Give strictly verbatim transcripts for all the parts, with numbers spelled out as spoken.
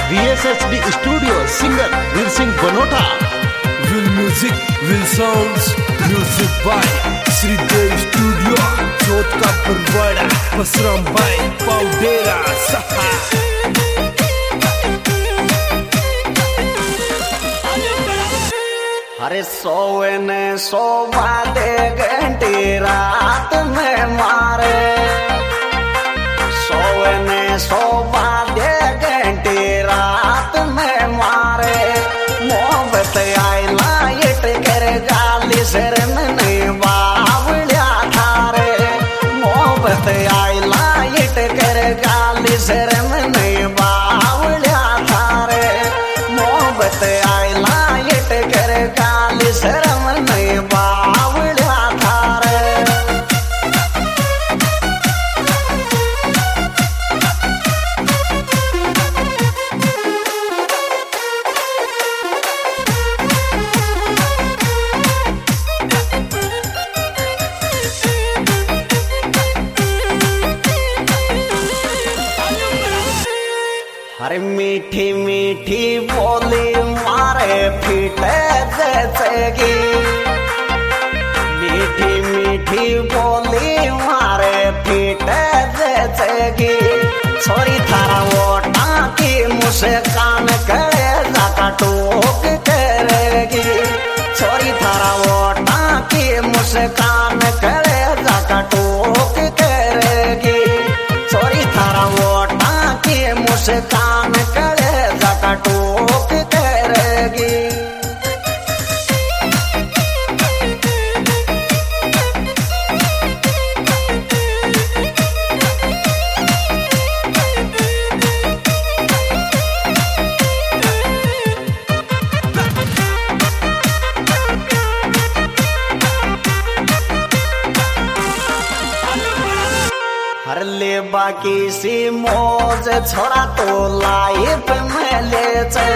V S H D Studio, singer Veer Singh Banota. Will music, will sounds, music by Sri Dev Studio. Chot ka parwada, Basram Bhai, Paudera, Saha. अरे सोवे ने सोवा दे घंटी रात में मारे, सोवे ने सोवा दे घंटी रात में मारे। मोहब्बत आई लाइट कर गाली सिर में नहीं बावलिया थारे, मोहब्बत आई लाइट कर गाली सिर में नहीं बावलिया थारे, मोहब्बत आई लाइट कर गाली शर्म नहीं बावलिया थारे। अरे मीठी मीठी बोली मारे फीटे जैसे की, मीठी मीठी बोली मारे फीटे जैसे की। छोरी थारा वोटा की मुस्कान करे जाका टोक करेगी, छोरी थारा वोटा की मुस्कान करे जाका टोक करेगी, छोरी थारा वोटा की मुस्कान करे जाका टोक करेगी। हर ले बाकी सी मौज छोड़ा तो लाइफ में ले चे,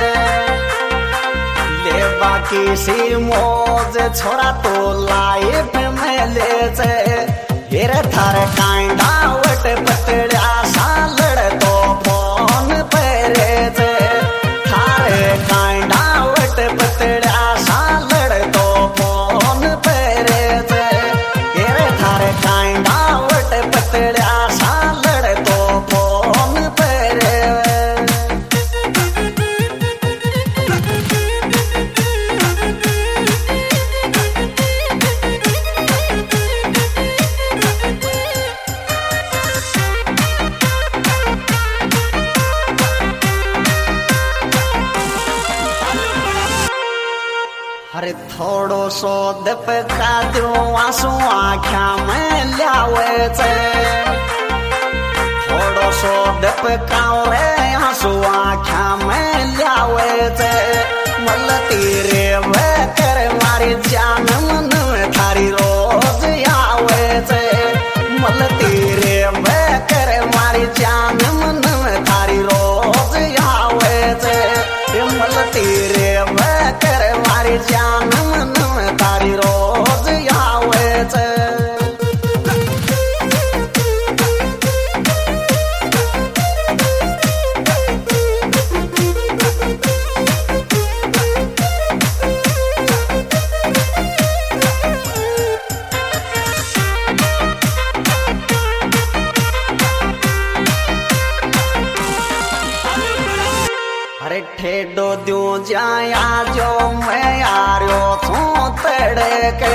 ले बाकी सी मौज छोड़ा तो लाइफ में ले चे। हेरे थारे कांडा वट पतड़ा सा लड़ तो फोन पे रे चे, थारे कांडा वट पतड़ा सा लड़ तो फोन पे रे चे। हेरे थारे कांडा वट पतड़ा अरे थोड़ो सो दप का दो आंसू आँखा में लावे चे, थोड़ो सो दप का रे आंसू आँखा में लावे चे। मल तेरे वे कर मारी जान मन में थारी रोज आवे चे, मल तेरे वे कर मारी जान मन में थारी रोज आवे चे। मल तेरे वे कर मारी जान मन में थारी रोज आवे चे। अरे ठेडो दू जाया जो मैं आर्यो छू तड़े के,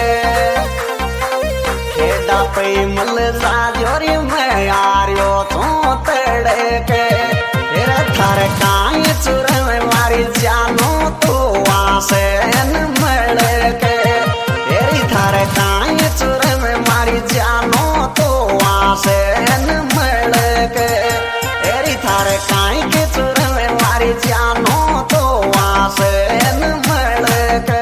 खेड़ा पे मल जा जोरी मैं आर्यो छू तड़े के। तेरे थारे काई चुर में मारी जानो तू आसे न मड़े के, तेरी थारे काई चुर में मारी जानो तू आसे न मड़े के, तेरी थारे काई के चुर में मारी जानो तो आसे न मड़े के।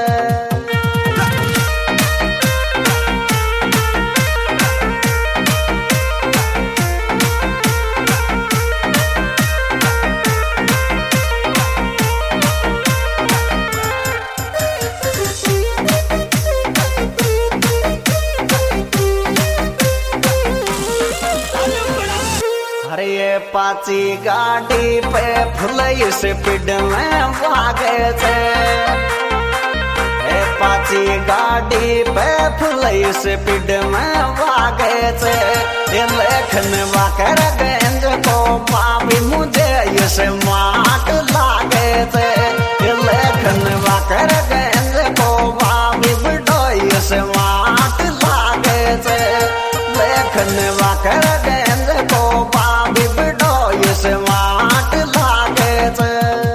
पाची गाड़ी पे फुलई से पिड में भागे थे। पाची गाड़ी पे फुलई से पिड में भागे थे। लेखन वाकर गेंद को पावी मुझे इसे माट लागे थे। लेखन वाकर गेंद को पावी बिडोई से माट लागे थे। लेखन वाकर गेंद को पावी बिडोई से माट लागे थे।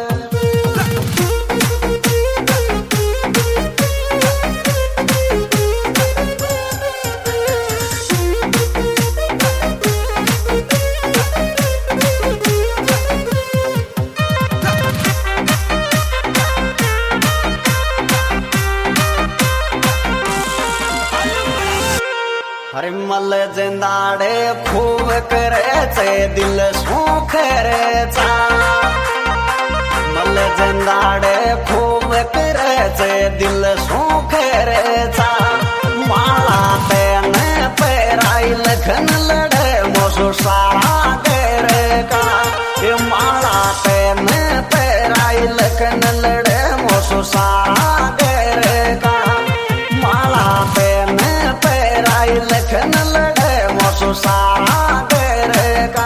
अरे मल जिंदाड़े खूब करे चे दिल सूख रे चा। मल जिंदाड़े खूब करे चे दिल सूख रे चा। माला तेन पैराई लखन लड़े मोसो सारा करे का। ये माला तेन पैराई लखन लड़े मोसो सारा करे का। माला तेन पैराई लखन लड़े मोसो सारा करे का।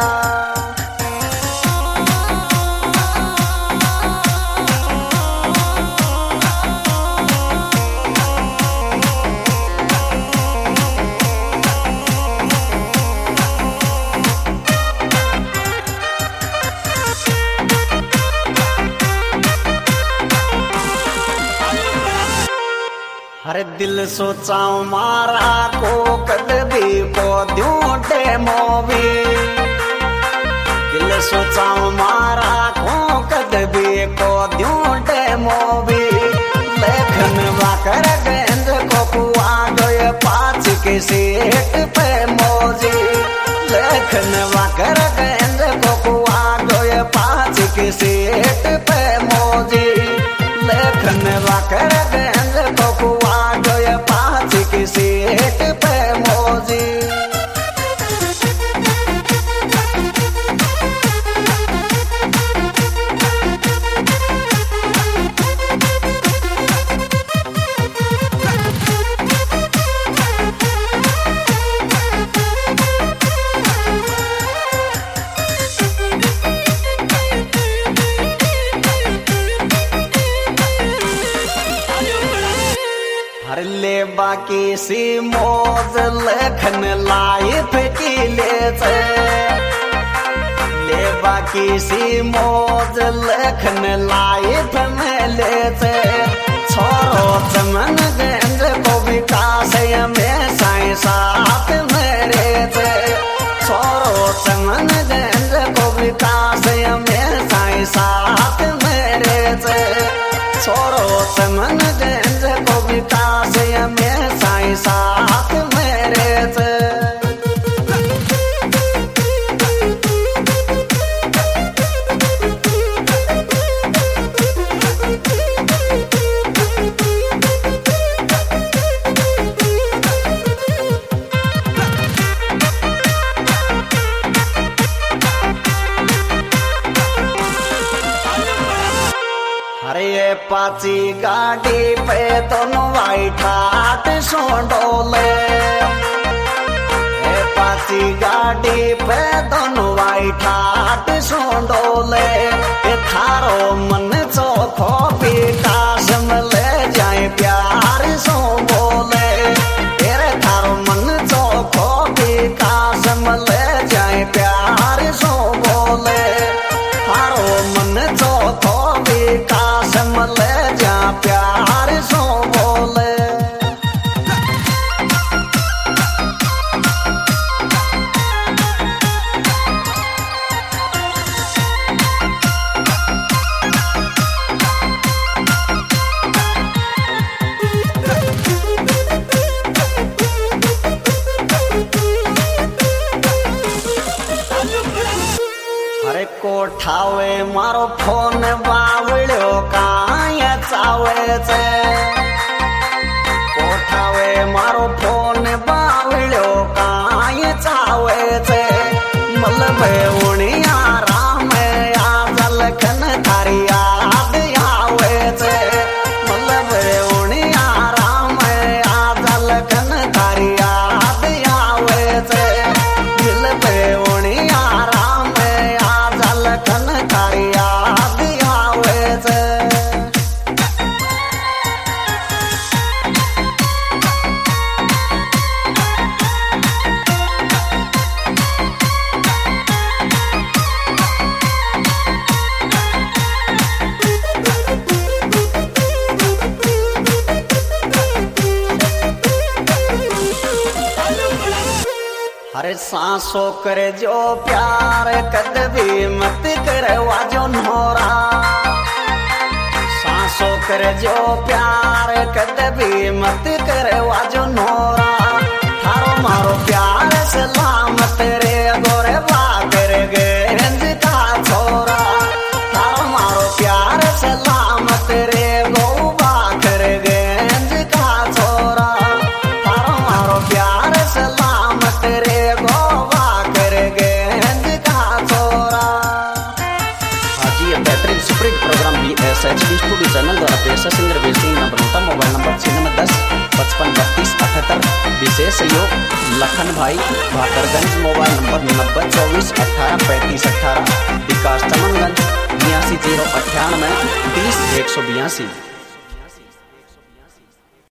अरे दिल सोचाऊं मारा को कदबी को द्यूं डेमो भी। दिल सोचाऊं मारा को कदबी को द्यूं डेमो भी। लेखन वाकर गेंद को कुआ गए पाँच की सीट पे मौजी। लेखन वाकर गेंद को कुआ गए पाँच की सीट पे मौजी। लेखन वाकर गेंद को कुआ गए पाँच की सीट पे मौजी। हर ले बाकी सी मौज लेखन लाइफ की ले चे। ले बाकी सी मौज लेखन लाइफ में ले चे। छोरो चमन गेंद को विकास में साई साथ मेरे चे। छोरो चमन गेंद को विकास में साई साथ मेरे चे। छोरो चमन गेंद को विकास में साई साथ मेरे चे। अरे पाची गाड़ी पे दोनों वाइट हाथ सोडोले। पाची गाड़ी पे दोनों वाइट हाथ सोडोले। थारो मन चोखो विकास ले जाए प्यार सो बोले। तेरे थारो मन चोखो विकास ले जाए प्यार सो बोले। थारो मन चोखो विकास ले जा प्यार सो बोले। अरे कोठावे मारो फोन बावळ्यो काय चावे चे। कोठावे मारो फोन बावळ्यो काय चावे चे। मलबे उणिया अरे सांसों करे जो प्यार कद भी मत करवा जो नोरा, सांसों करे जो प्यार कद भी मत करवा जो नोरा। थारो मारो प्यार सलामत रे गोरे बाकर गेंद का छोरा, थारो मारो प्यार सलामत रे गो बाकर गेंद का छोरा, थारो मारो प्यार सलामत रे गो बाकर गेंद का छोरा। आज ये बेहतरीन superhit programme B S H D studio channel द्वारा पेश है। Singer Wilson Banota, mobile number छियानवे दस पचपन बत्तीस अठहत्तर। विशेष सहयोग लखन भाई भाकरगंज, मोबाइल नंबर नब्बे चौबीस अठारह पैंतीस अठारह। विकास चमनगंज बयासी जीरो अट्ठानवे तीस एक सौ बयासी।